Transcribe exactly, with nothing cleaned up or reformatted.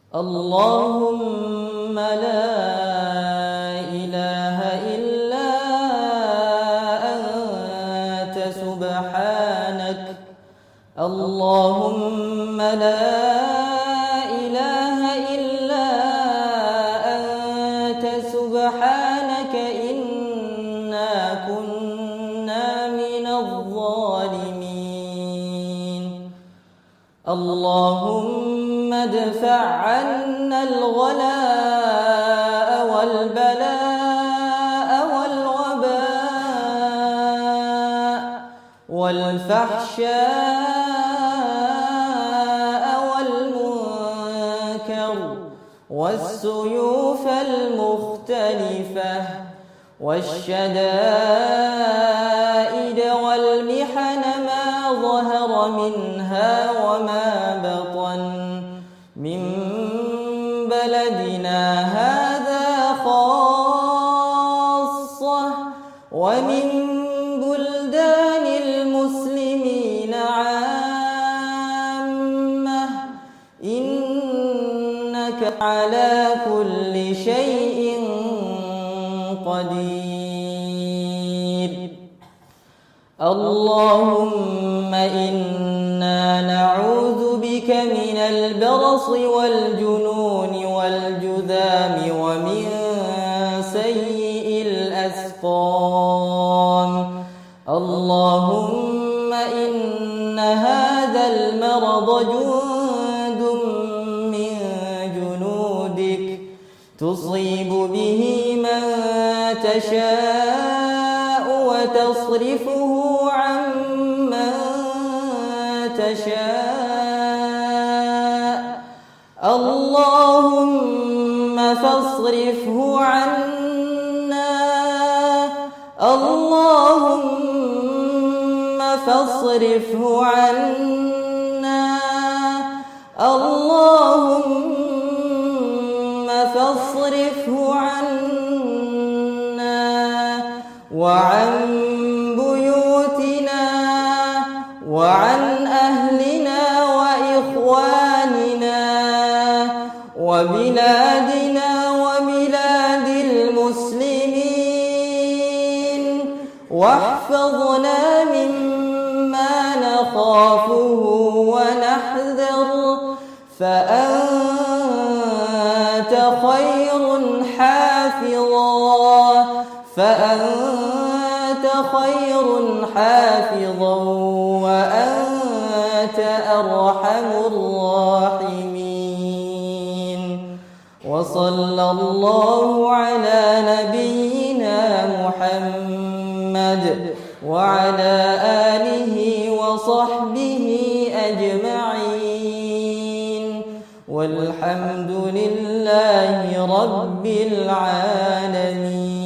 اللهم لا إله إلا أنت سبحانك اللهم لا إله إلا أنت سبحانك إنا كنا من الظالمين اللهم ادفع عنا الغلاء والبلاء والوباء والفحشاء والمنكر والسيوف المختلفة والشدائد والمحن ما ظهر منها وما بطن من بلدنا هذا خاصة ومن بلدان المسلمين عامة إنك على كل شيء قدير اللهم إنا نعوذ بك من البرص والجنون والجذام ومن سيء الأسقام اللهم إن هذا المرض جند من جنودك تصيب به من تشاء وتصرفه عن من تشاء اللهم فاصرفه عنا اللهم فاصرفه عنا اللهم فاصرفه عنا وعن بيوتنا وعن أهلنا وإخواننا وبلادنا وبلاد المسلمين واحفظنا مما نخافه ونحذر فأنت خير حافظا فأنت خير حافظا وأنت أرحم الراحمين وصلى الله على نبينا محمد وعلى آله وصحبه أجمعين والحمد لله رب العالمين.